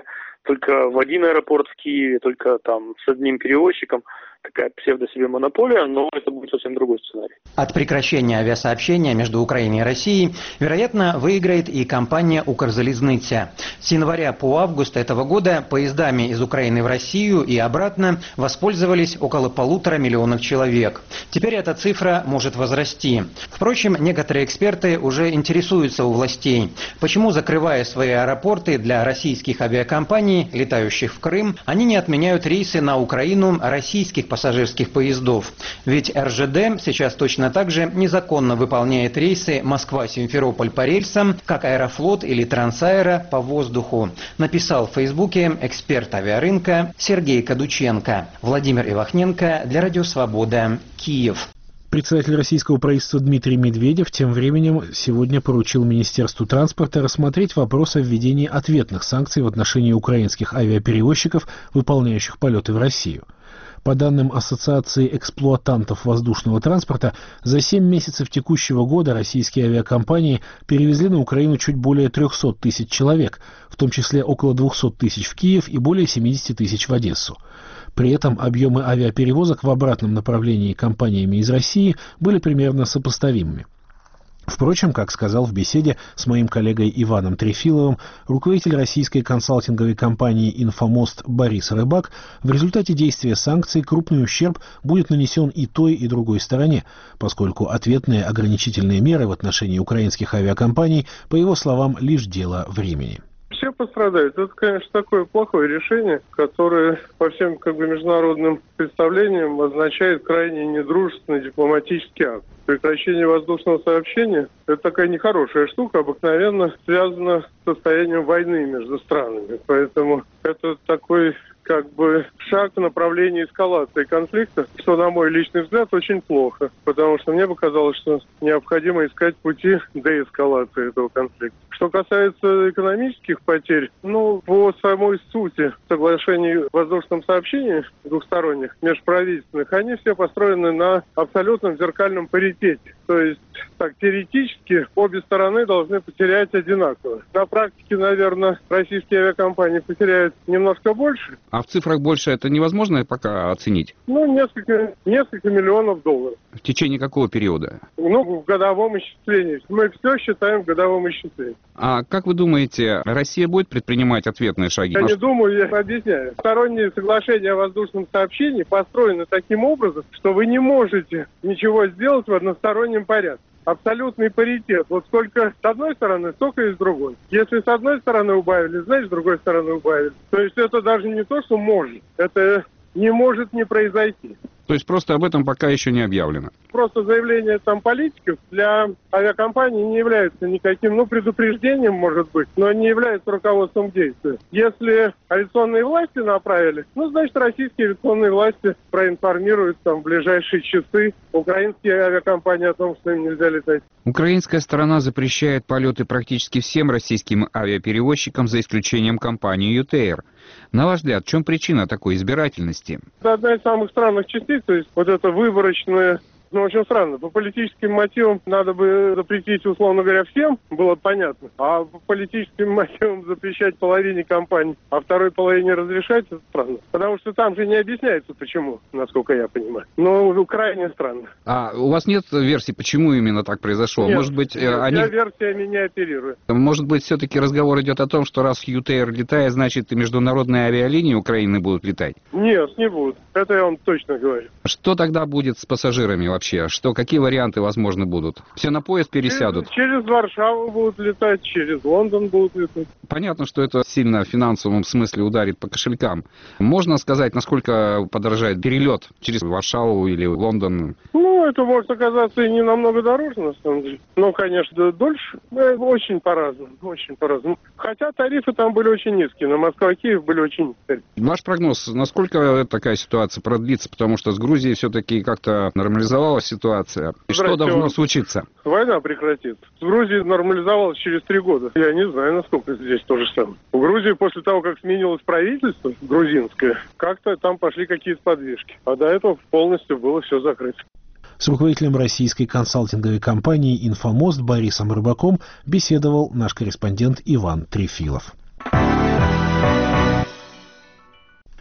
только в один аэропорт в Киеве, только там с одним перевозчиком. Такая псевдо-себе монополия, но это будет совсем другой сценарий. От прекращения авиасообщения между Украиной и Россией, вероятно, выиграет и компания «Укрзалезниця». С января по август этого года поездами из Украины в Россию и обратно воспользовались около полутора миллионов человек. Теперь эта цифра может возрасти. Впрочем, некоторые эксперты уже интересуются у властей, почему, закрывая свои аэропорты для российских авиакомпаний, летающих в Крым, они не отменяют рейсы на Украину российских пассажирских поездов. Ведь эр жэ дэ сейчас точно так же незаконно выполняет рейсы Москва-Симферополь по рельсам, как Аэрофлот или Трансаэро по воздуху, написал в Фейсбуке эксперт авиарынка Сергей Кадученко. Владимир Ивахненко для Радио Свобода, Киев. Председатель российского правительства Дмитрий Медведев тем временем сегодня поручил Министерству транспорта рассмотреть вопрос о введении ответных санкций в отношении украинских авиаперевозчиков, выполняющих полеты в Россию. По данным Ассоциации эксплуатантов воздушного транспорта, за семь месяцев текущего года российские авиакомпании перевезли на Украину чуть более триста тысяч человек, в том числе около двести тысяч в Киев и более семьдесят тысяч в Одессу. При этом объемы авиаперевозок в обратном направлении компаниями из России были примерно сопоставимыми. Впрочем, как сказал в беседе с моим коллегой Иваном Трефиловым руководитель российской консалтинговой компании «Инфомост» Борис Рыбак, в результате действия санкций крупный ущерб будет нанесен и той, и другой стороне, поскольку ответные ограничительные меры в отношении украинских авиакомпаний, по его словам, лишь дело времени. Все пострадают. Это, конечно, такое плохое решение, которое по всем как бы международным представлениям означает крайне недружественный дипломатический акт. Прекращение воздушного сообщения – это такая нехорошая штука, обыкновенно связана с состоянием войны между странами. Поэтому это такой как бы шаг в направлении эскалации конфликта, что, на мой личный взгляд, очень плохо. Потому что мне бы казалось, что необходимо искать пути деэскалации этого конфликта. Что касается экономических потерь, ну, по самой сути соглашений о воздушном сообщении двухсторонних, межправительственных, они все построены на абсолютном зеркальном паритете. То есть, так, теоретически обе стороны должны потерять одинаково. На практике, наверное, российские авиакомпании потеряют немножко больше. А в цифрах больше это невозможно пока оценить? Ну, несколько, несколько миллионов долларов. В течение какого периода? Ну, в годовом исчислении. Мы все считаем в годовом исчислении. А как вы думаете, Россия будет предпринимать ответные шаги? Я не думаю, я объясняю. Сторонние соглашения о воздушном сообщении построены таким образом, что вы не можете ничего сделать в одностороннем порядке. Абсолютный паритет. Вот сколько с одной стороны, столько и с другой. Если с одной стороны убавили, значит, с другой стороны убавили. То есть это даже не то, что может. Это не может не произойти. То есть просто об этом пока еще не объявлено? Просто заявление там политиков для авиакомпаний не является никаким, ну, предупреждением, может быть, но не является руководством к действию. Если авиационные власти направили, ну, значит, российские авиационные власти проинформируют там в ближайшие часы украинские авиакомпании о том, что им нельзя летать. Украинская сторона запрещает полеты практически всем российским авиаперевозчикам, за исключением компании ю тэ эр. На ваш взгляд, в чем причина такой избирательности? Это одна из самых странных частей, то есть вот это выборочное. Ну, очень странно. По политическим мотивам надо бы запретить, условно говоря, всем, было понятно. А по политическим мотивам запрещать половине компаний, а второй половине разрешать, это странно. Потому что там же не объясняется, почему, насколько я понимаю. Но крайне странно. А у вас нет версии, почему именно так произошло? Нет, может быть, нет, они... я версиями не оперирую. Может быть, все-таки разговор идет о том, что раз ю тэ эр летает, значит, и международные авиалинии Украины будут летать? Нет, не будут. Это я вам точно говорю. Что тогда будет с пассажирами вообще? Что, какие варианты возможно будут? Все на поезд пересядут? Через, через Варшаву будут летать, через Лондон будут летать. Понятно, что это сильно в финансовом смысле ударит по кошелькам. Можно сказать, насколько подорожает перелет через Варшаву или Лондон? Ну, это может оказаться и не намного дороже, на самом деле. Но, конечно, дольше. Очень по-разному, очень по-разному. Хотя тарифы там были очень низкие. На Москва-Киев были очень низкие. Ваш прогноз, насколько такая ситуация продлится? Потому что с Грузией все-таки как-то нормализовалась ситуация. И что должно случиться? Война прекратится. С Грузией нормализовалась через три года. Я не знаю, насколько здесь то же самое. В Грузии после того, как сменилось правительство грузинское, как-то там пошли какие-то подвижки. А до этого полностью было все закрыто. С руководителем российской консалтинговой компании «Инфомост» Борисом Рыбаком беседовал наш корреспондент Иван Трефилов.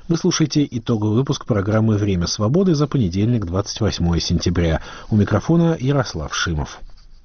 Вы слушаете итоговый выпуск программы «Время свободы» за понедельник, двадцать восьмое сентября. У микрофона Ярослав Шимов.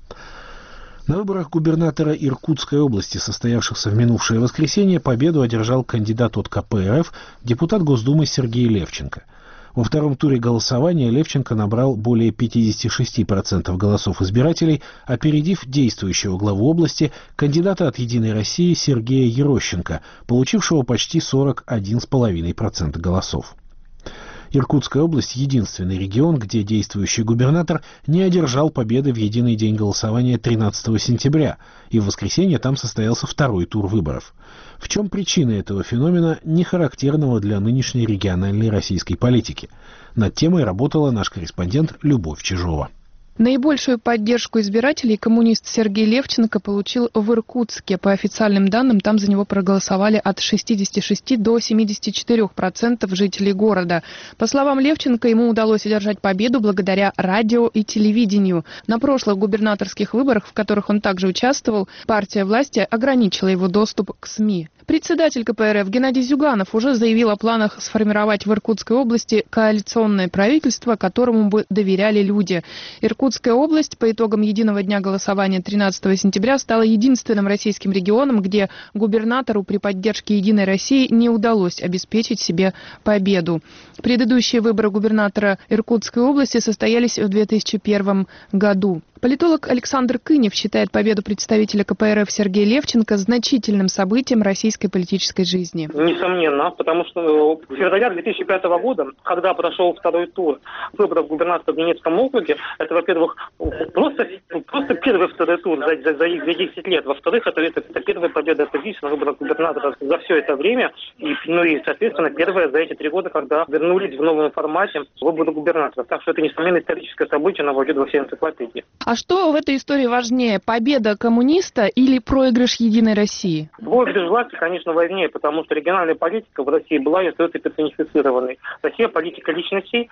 На выборах губернатора Иркутской области, состоявшихся в минувшее воскресенье, победу одержал кандидат от ка пэ эр эф, депутат Госдумы Сергей Левченко. Во втором туре голосования Левченко набрал более пятьдесят шесть процентов голосов избирателей, опередив действующего главу области, кандидата от «Единой России» Сергея Ерощенко, получившего почти сорок один целых пять десятых процента голосов. Иркутская область – единственный регион, где действующий губернатор не одержал победы в единый день голосования тринадцатого сентября, и в воскресенье там состоялся второй тур выборов. В чем причина этого феномена, не характерного для нынешней региональной российской политики? Над темой работала наш корреспондент Любовь Чижова. Наибольшую поддержку избирателей коммунист Сергей Левченко получил в Иркутске. По официальным данным, там за него проголосовали от шестидесяти шести до семидесяти четырёх процентов жителей города. По словам Левченко, ему удалось одержать победу благодаря радио и телевидению. На прошлых губернаторских выборах, в которых он также участвовал, партия власти ограничила его доступ к СМИ. Председатель ка пэ эр эф Геннадий Зюганов уже заявил о планах сформировать в Иркутской области коалиционное правительство, которому бы доверяли люди. Иркутская область по итогам единого дня голосования тринадцатого сентября стала единственным российским регионом, где губернатору при поддержке «Единой России» не удалось обеспечить себе победу. Предыдущие выборы губернатора Иркутской области состоялись в две тысячи первом году. Политолог Александр Кынев считает победу представителя ка пэ эр эф Сергея Левченко значительным событием российской политической жизни. Несомненно, потому что в феврале две тысячи пятого года, когда прошел второй тур выборов губернатора в Донецком округе, это, во-первых, просто, просто первый второй тур за, за, за десять лет. Во-вторых, это, это, это первая победа оппозиции на выборах губернатора за все это время. И, ну и, соответственно, первая за эти три года, когда вернулись в новом формате выборы губернатора. Так что это, несомненно, историческое событие, оно войдет во все энциклопедии. А что в этой истории важнее, победа коммуниста или проигрыш «Единой России»? Проигрыш власти, конечно, важнее, потому что региональная политика в России была и остается персонифицированной. Россия – политика личностей,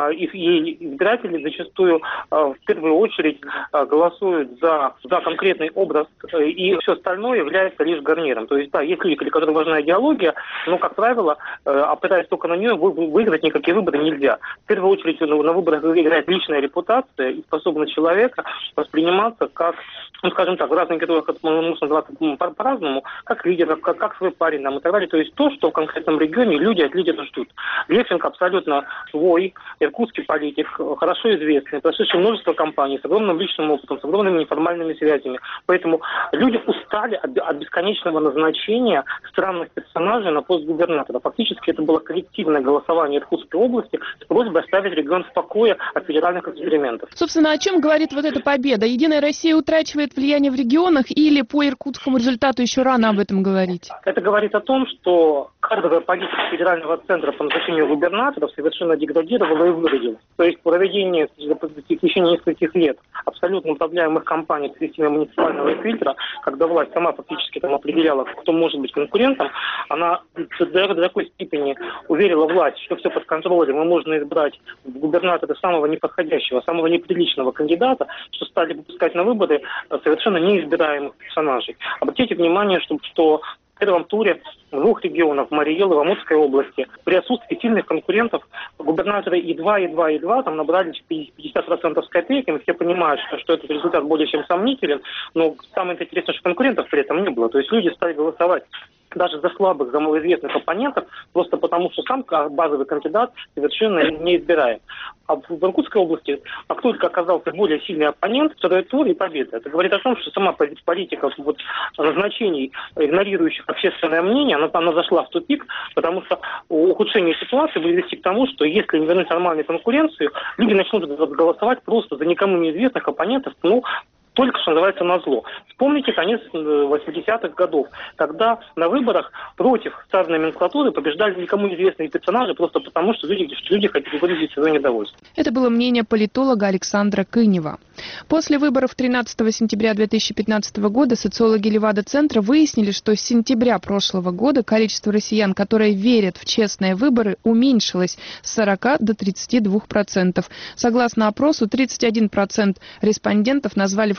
и избиратели зачастую в первую очередь голосуют за, за конкретный образ, и все остальное является лишь гарниром. То есть, да, есть люди, для которых важна идеология, но, как правило, опираясь только на нее, выиграть никакие выборы нельзя. В первую очередь на выборах играет личная репутация и способность человека восприниматься как, ну, скажем так, в разных регионах это можно назвать по-разному, как лидер, как, как свой парень там, и так далее. То есть то, что в конкретном регионе люди от лидера ждут. Левченко абсолютно свой, иркутский политик, хорошо известный, прошедший множество кампаний, с огромным личным опытом, с огромными неформальными связями. Поэтому люди устали от, от бесконечного назначения странных персонажей на пост губернатора. Фактически это было коллективное голосование Иркутской области с просьбой оставить регион в покое от федеральных экспериментов. Собственно, о чем говорит вот эта победа? «Единая Россия» утрачивает влияние в регионах или по иркутскому результату еще рано об этом говорить? Это говорит о том, что кадровая политика федерального центра по назначению губернаторов совершенно деградировала и выродилась. То есть проведение в течение нескольких лет абсолютно управляемых кампаний с системой муниципального фильтра, когда власть сама фактически там определяла, кто может быть конкурентом, она до такой степени уверила власть, что все под контролем, и можно избрать в губернатора самого неподходящего, самого неприличного кандидата, что стали выпускать на выборы совершенно неизбираемых персонажей. Обратите внимание, что, что в первом туре в двух регионах, в Марий Эл и в Амурской области, при отсутствии сильных конкурентов, губернаторы едва, едва, едва там набрали пятьдесят процентов с копейками. Все понимают, что, что этот результат более чем сомнителен, но самое интересное, что конкурентов при этом не было. То есть люди стали голосовать даже за слабых, за малоизвестных оппонентов, просто потому что сам базовый кандидат совершенно неизбираем. А в Иркутской области, как только оказался более сильный оппонент, второй тур и победа. Это говорит о том, что сама политика вот, назначений, игнорирующих общественное мнение, она, она зашла в тупик, потому что ухудшение ситуации будет вести к тому, что если не вернуть нормальную конкуренцию, люди начнут голосовать просто за никому неизвестных оппонентов, ну, только, что называется, назло. Вспомните конец восьмидесятых годов, когда на выборах против царной номенклатуры побеждали никому неизвестные персонажи, просто потому, что люди, что люди хотели выразить свое недовольство. Это было мнение политолога Александра Кынева. После выборов тринадцатого сентября две тысячи пятнадцатого года социологи Левада-центра выяснили, что с сентября прошлого года количество россиян, которые верят в честные выборы, уменьшилось с сорока до тридцати двух процентов. Согласно опросу, тридцать один процент респондентов назвали в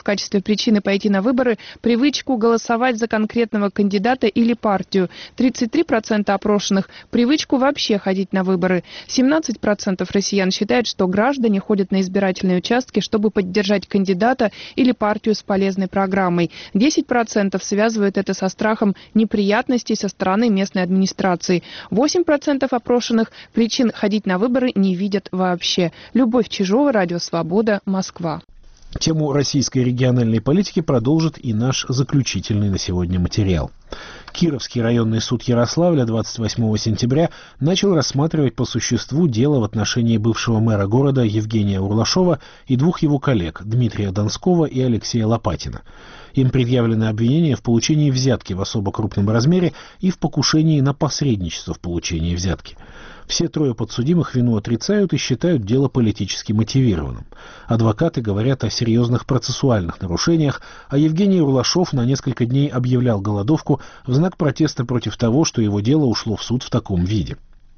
качестве причины пойти на выборы привычку голосовать за конкретного кандидата или партию. тридцать три процента опрошенных – привычку вообще ходить на выборы. семнадцать процентов россиян считают, что граждане ходят на избирательные участки, чтобы поддержать кандидата или партию с полезной программой. десять процентов связывают это со страхом неприятностей со стороны местной администрации. восемь процентов опрошенных причин ходить на выборы не видят вообще. Любовь Чижова, Радио Свобода, Москва. Тему российской региональной политики продолжит и наш заключительный на сегодня материал. Кировский районный суд Ярославля двадцать восьмого сентября начал рассматривать по существу дело в отношении бывшего мэра города Евгения Урлашова и двух его коллег Дмитрия Донского и Алексея Лопатина. Им предъявлены обвинения в получении взятки в особо крупном размере и в покушении на посредничество в получении взятки. Все трое подсудимых вину отрицают и считают дело политически мотивированным. Адвокаты говорят о серьезных процессуальных нарушениях, а Евгений Урлашов на несколько дней объявлял голодовку в знак протеста против того, что его дело ушло в суд в таком виде.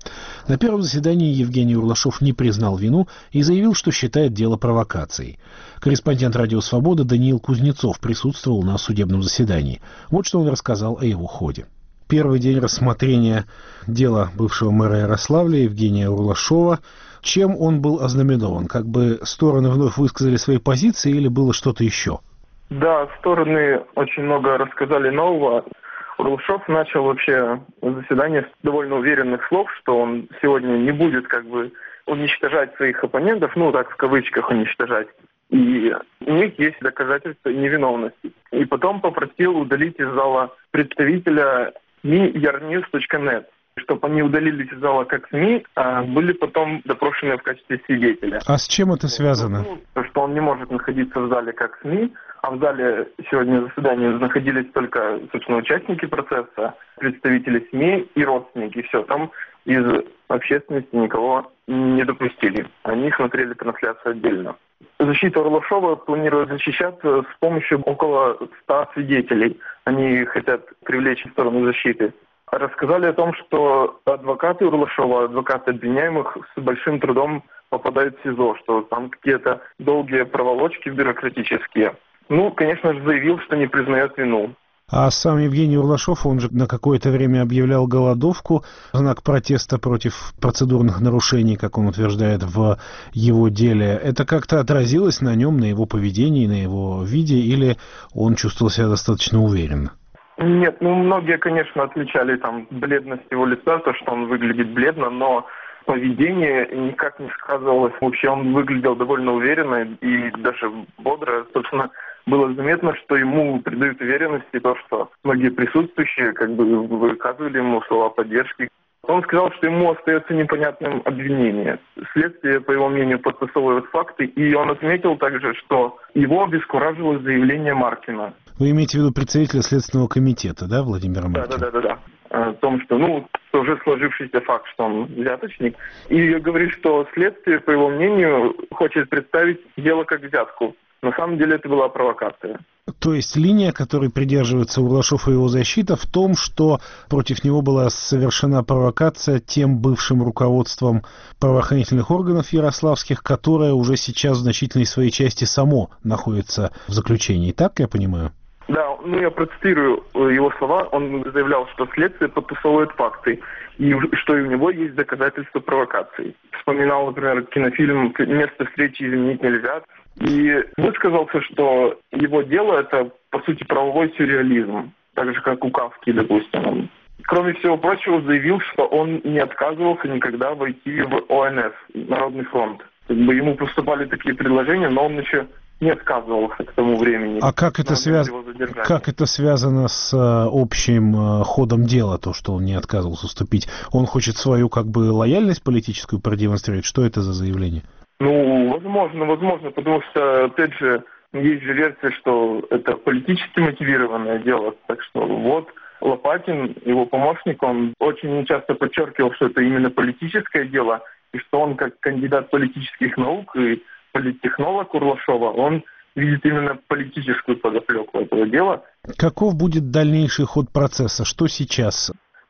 На первом заседании Евгений Урлашов не признал вину и заявил, что считает дело провокацией. Корреспондент «Радио Свобода» Даниил Кузнецов присутствовал на судебном заседании. Вот что он рассказал о его ходе. Первый день рассмотрения дела бывшего мэра Ярославля Евгения Урлашова. Чем он был ознаменован? Как бы стороны вновь высказали свои позиции или было что-то еще? Да, стороны очень много рассказали нового. Урлашов начал вообще заседание с довольно уверенных слов, что он сегодня не будет как бы уничтожать своих оппонентов, ну так в кавычках уничтожать. И у них есть доказательства невиновности. И потом попросил удалить из зала представителя СМИ ярньюз точка нет, чтобы они удалились из зала как СМИ, а были потом допрошены в качестве свидетеля. А с чем это связано? Ну, что он не может находиться в зале как СМИ, а в зале сегодня заседания находились только, собственно, участники процесса, представители СМИ и родственники. Все, там из общественности никого не допустили. Они смотрели трансляцию отдельно. Защита Урлашова планирует защищаться с помощью около ста свидетелей. Они хотят привлечь в сторону защиты. Рассказали о том, что адвокаты Урлашова, адвокаты обвиняемых с большим трудом попадают в СИЗО, что там какие-то долгие проволочки бюрократические. Ну, конечно же, заявил, что не признает вину. А сам Евгений Урлашов, он же на какое-то время объявлял голодовку в знак протеста против процедурных нарушений, как он утверждает в его деле. Это как-то отразилось на нем, на его поведении, на его виде, или он чувствовал себя достаточно уверенно? Нет, ну многие, конечно, отличали там бледность его лица, то, что он выглядит бледно, но поведение никак не сказывалось. Вообще он выглядел довольно уверенно и даже бодро. Собственно, было заметно, что ему придают уверенности то, что многие присутствующие как бы выказывали ему слова поддержки. Он сказал, что ему остается непонятным обвинение. Следствие, по его мнению, подтасовывает факты, и он отметил также, что его обескуражило заявление Маркина. Вы имеете в виду представителя Следственного комитета, да, Владимира Маркина? Да, да, да, да, да. О том, что, ну, уже сложившийся факт, что он взяточник. И говорит, что следствие, по его мнению, хочет представить дело как взятку. На самом деле это была провокация. То есть линия, которой придерживается Урлашов и его защита, в том, что против него была совершена провокация тем бывшим руководством правоохранительных органов ярославских, которое уже сейчас в значительной своей части само находится в заключении. Так я понимаю? Да, ну я процитирую его слова. Он заявлял, что следствие подтасовывает факты, и что и у него есть доказательства провокаций. Вспоминал, например, кинофильм «Место встречи изменить нельзя». И высказался, что его дело – это, по сути, правовой сюрреализм, так же, как у Кафки, допустим. Кроме всего прочего, заявил, что он не отказывался никогда войти в О Н Ф, Народный фронт. Как бы ему поступали такие предложения, но он еще не отказывался к тому времени. А как это, связ... как это связано с э, общим э, ходом дела, то, что он не отказывался вступить? Он хочет свою как бы лояльность политическую продемонстрировать? Что это за заявление? Ну, возможно, возможно, потому что, опять же, есть же версия, что это политически мотивированное дело. Так что вот Лопатин, его помощник, он очень часто подчеркивал, что это именно политическое дело, и что он как кандидат политических наук и политтехнолог Урлашова, он видит именно политическую подоплеку этого дела. Каков будет дальнейший ход процесса? Что сейчас?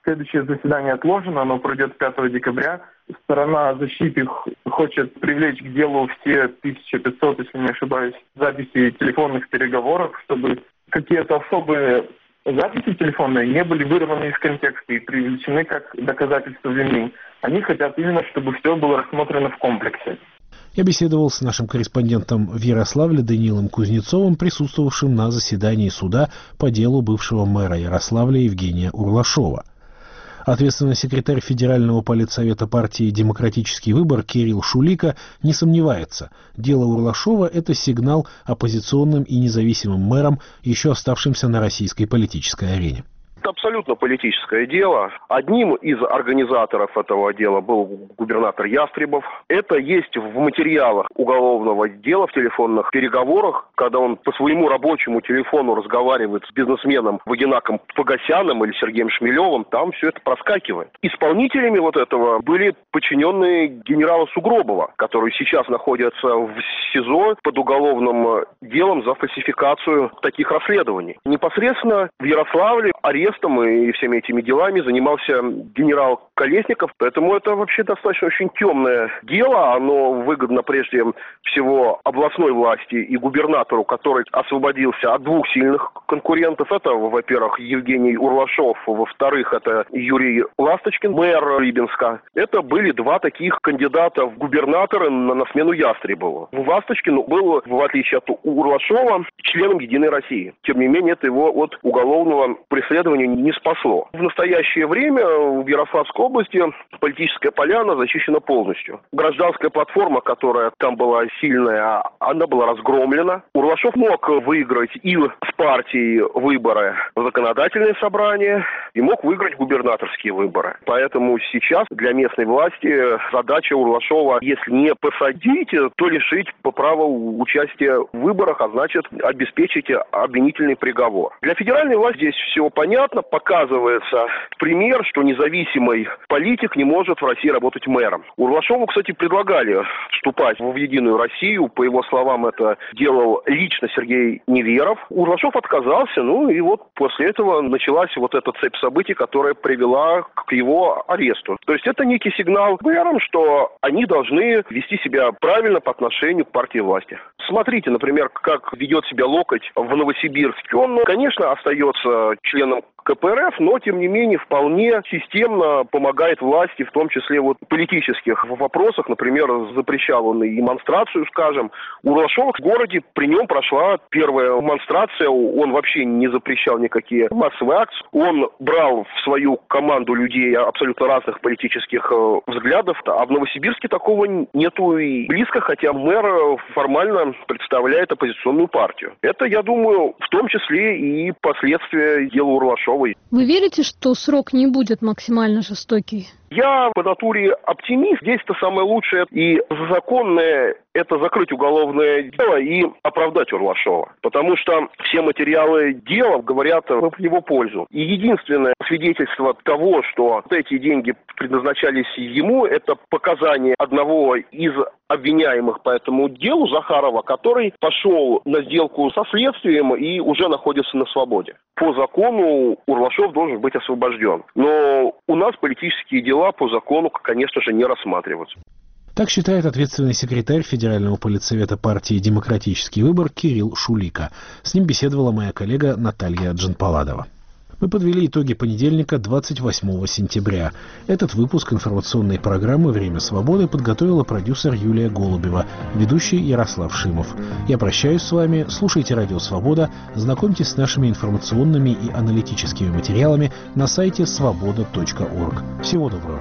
Следующее заседание отложено, оно пройдет пятого декабря. Сторона защиты хочет привлечь к делу все тысяча пятьсот, если не ошибаюсь, записей телефонных переговоров, чтобы какие-то особые записи телефонные не были вырваны из контекста и привлечены как доказательство вины. Они хотят именно, чтобы все было рассмотрено в комплексе. Я беседовал с нашим корреспондентом в Ярославле Даниилом Кузнецовым, присутствовавшим на заседании суда по делу бывшего мэра Ярославля Евгения Урлашова. Ответственный секретарь Федерального политсовета партии «Демократический выбор» Кирилл Шулика не сомневается. Дело Урлашова – это сигнал оппозиционным и независимым мэрам, еще оставшимся на российской политической арене. Это абсолютно политическое дело. Одним из организаторов этого дела был губернатор Ястребов. Это есть в материалах уголовного дела, в телефонных переговорах, когда он по своему рабочему телефону разговаривает с бизнесменом Вагинаком Погосяном или Сергеем Шмелевым, там все это проскакивает. Исполнителями вот этого были подчиненные генерала Сугробова, который сейчас находится в СИЗО под уголовным делом за фальсификацию таких расследований. Непосредственно в Ярославле арест и всеми этими делами занимался генерал Колесников, поэтому это вообще достаточно очень темное дело, оно выгодно прежде всего областной власти и губернатору, который освободился от двух сильных конкурентов. Это, во-первых, Евгений Урлашов, во-вторых, это Юрий Ласточкин, мэр Рыбинска. Это были два таких кандидата в губернаторы на, на смену Ястребову. Ласточкин был, в отличие от Урлашова, членом «Единой России». Тем не менее, это его от уголовного преследования не спасло. В настоящее время в Ярославской области политическая поляна зачищена полностью. Гражданская платформа, которая там была сильная, она была разгромлена. Урлашов мог выиграть и с партией выборы в законодательное собрание, и мог выиграть губернаторские выборы. Поэтому сейчас для местной власти задача Урлашова, если не посадить, то лишить по праву участия в выборах, а значит обеспечить обвинительный приговор. Для федеральной власти здесь все понятно. Показывается пример, что независимый политик не может в России работать мэром. Урлашову, кстати, предлагали вступать в «Единую Россию». По его словам, это делал лично Сергей Неверов. Урлашов отказался, ну и вот после этого началась вот эта цепь событий, которая привела к его аресту. То есть это некий сигнал мэрам, что они должны вести себя правильно по отношению к партии власти. Смотрите, например, как ведет себя Локоть в Новосибирске. Он, конечно, остается членом ка пэ эр эф, но, тем не менее, вполне системно помогает власти, в том числе вот в политических вопросах. Например, запрещал он и демонстрацию, скажем. Урлашов в городе, при нем прошла первая демонстрация, он вообще не запрещал никакие массовые акции. Он брал в свою команду людей абсолютно разных политических взглядов, а в Новосибирске такого нету и близко, хотя мэр формально представляет оппозиционную партию. Это, я думаю, в том числе и последствия дела Урлашова. Вы верите, что срок не будет максимально жестокий? Я по натуре оптимист. Здесь-то самое лучшее и законное – это закрыть уголовное дело и оправдать Урлашова. Потому что все материалы дела говорят в его пользу. И единственное свидетельство того, что эти деньги предназначались ему, это показания одного из обвиняемых по этому делу, Захарова, который пошел на сделку со следствием и уже находится на свободе. По закону Урлашов должен быть освобожден. Но у нас политические дела по закону, конечно же, не рассматриваются. Так считает ответственный секретарь Федерального политсовета партии «Демократический выбор» Кирилл Шулика. С ним беседовала моя коллега Наталья Джанпаладова. Мы подвели итоги понедельника, двадцать восьмого сентября. Этот выпуск информационной программы «Время свободы» подготовила продюсер Юлия Голубева, ведущий Ярослав Шимов. Я прощаюсь с вами, слушайте «Радио Свобода», знакомьтесь с нашими информационными и аналитическими материалами на сайте свобода точка орг. Всего доброго.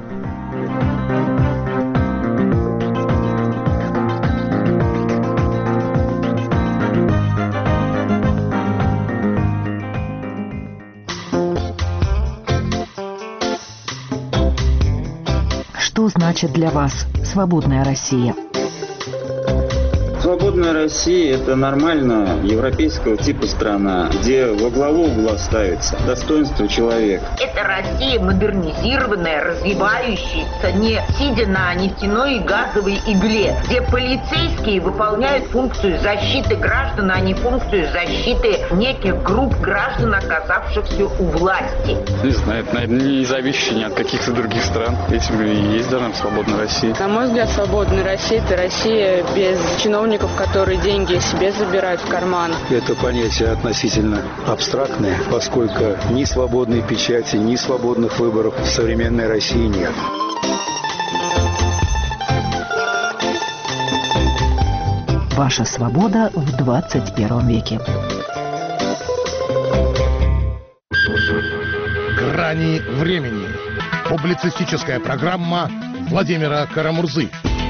Что значит для вас «Свободная Россия»? Свобода. Свободная Россия – это нормальная европейского типа страна, где во главу власть ставится достоинство человека. Это Россия модернизированная, развивающаяся, не сидя на нефтяной и газовой игле, где полицейские выполняют функцию защиты граждан, а не функцию защиты неких групп граждан, оказавшихся у власти. Не знаю, это, наверное, не зависящее ни от каких-то других стран. Этим и есть даже свободная Россия. На мой взгляд, свободная Россия – это Россия без чиновников, которые деньги себе забирают в карман. Это понятие относительно абстрактное, поскольку ни свободной печати, ни свободных выборов в современной России нет. Ваша свобода в двадцать первом веке. «Грани времени». Публицистическая программа Владимира Карамурзы.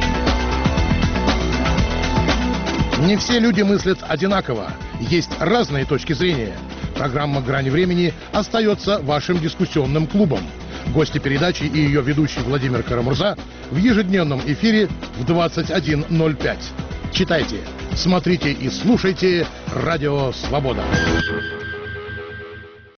Не все люди мыслят одинаково. Есть разные точки зрения. Программа «Грани времени» остается вашим дискуссионным клубом. Гости передачи и ее ведущий Владимир Карамурза в ежедневном эфире в двадцать один ноль пять. Читайте, смотрите и слушайте «Радио Свобода».